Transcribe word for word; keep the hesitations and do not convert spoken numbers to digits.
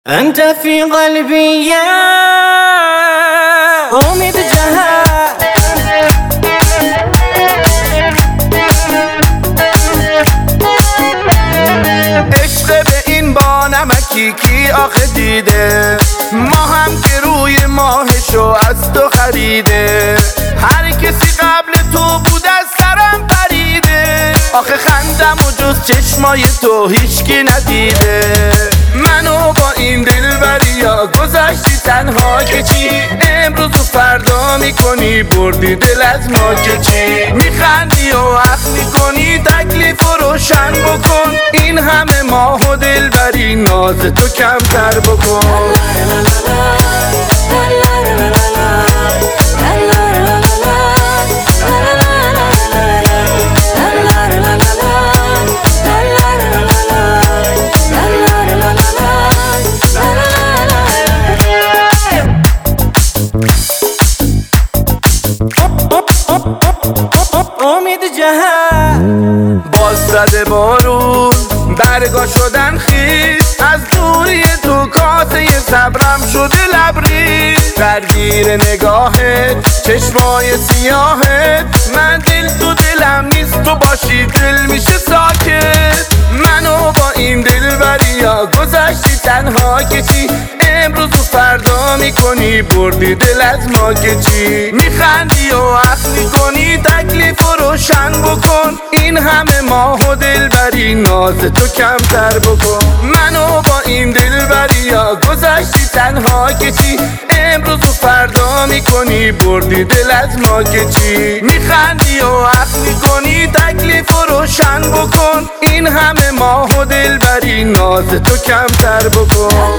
أنت في قلبي يا امید جهان. عشق به این بانمکی کی آخه دیده، ما هم که روی ماهشو از تو خریده. هر کسی قبل تو بود از سرم پریده، آخه خندم و جز چشمای تو هیچکی ندیده. منو با این دلبریا گذاشتی تنها که چی، امروز و فردا میکنی بردی دل از ما که چی. میخندی و عقل میکنی تکلیف و روشن بکن، این همه ماه و دلبری ناز تو کمتر بکن. امید جهان باز زده بارون برگا شدن خیز، از دوری تو کاسه صبرم شده لبریز. درگیر نگاهت چشمای سیاهت، من دل تو دلم نیست تو باشی دل میشه ساکت. منو با این دلبریا گذاشتی تنها که چی، امروز و فردا میکنی بردی دل از ما که چی. میخندی و عقل میکنی تکلیف و روشن بکن، این همه ماه و دلبری ناز تو کمتر بکن. منو با این دلبریا گذاشتی تنها که چی، امروز و فردا میکنی بردی دل از ما که چی. میخندی و عقل میکنی تکلیف و روشن بکن، این همه ماه و دلبری ناز تو کمتر بکن.